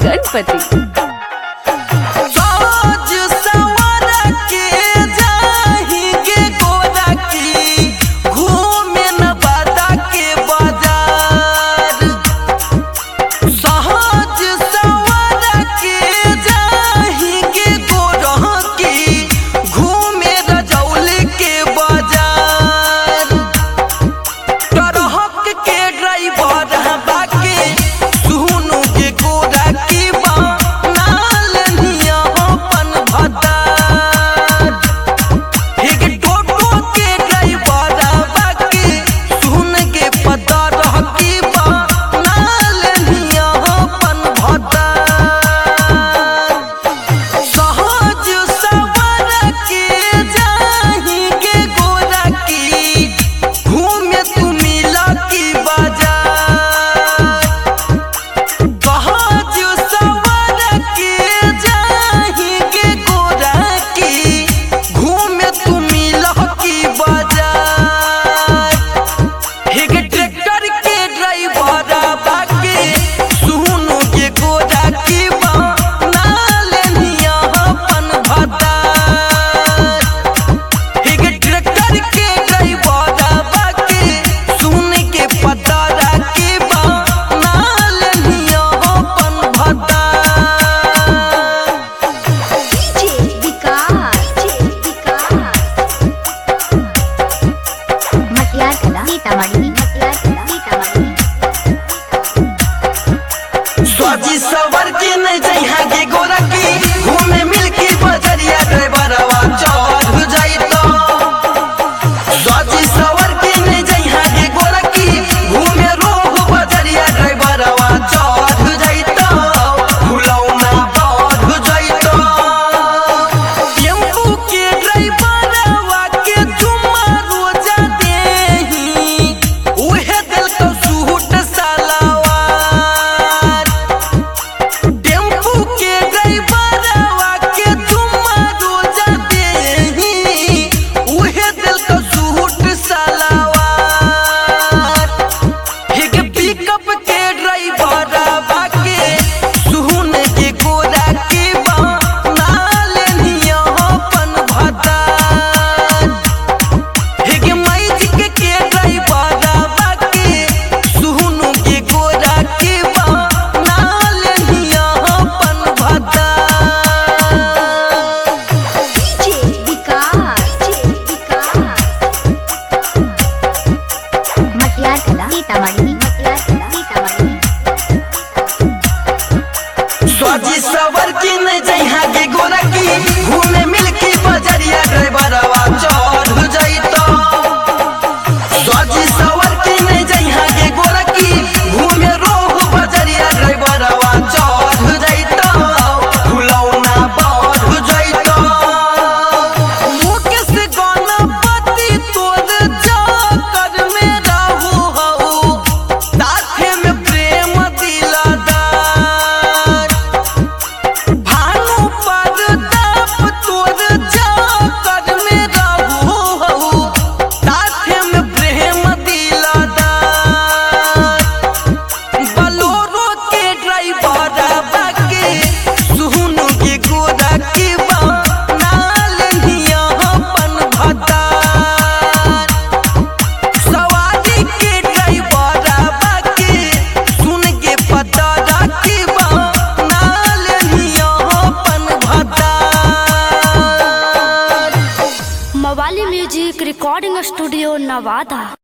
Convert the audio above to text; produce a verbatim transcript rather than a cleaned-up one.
गणपति। स्वाजी सवर के नहीं जइहा गे गोरा की घूमे मिलकी बजरिया ड्राइवरवा चढ़ जाई तो स्वाजी सवर के नहीं जइहा गे गोरा की घूमे रोह बजरिया ड्राइवरवा चढ़ जाई तो भुलौना बढ़ जाई तो टेम्पू के ड्राइवरवा के जुम्मा रोजा देही उहे दिल तो सूट सलवार स्वाजी सवर के नहीं जइहा गे गोरा की घूमे मिलकी बजरिया ड्राइवरवा चढ़ जाई तो स्वाजी सवर के नहीं जइहा गे गोरा की घूमे रोह बजरिया ड्राइवरवा चढ़ जाई तो भुलौना बढ़ जाई तो मुकेश गणपति तोर चक्कर में रहू हऊ साथे में प्रेम दिलादा मवाली म्यूजिक रिकॉर्डिंग स्टूडियो नवादा।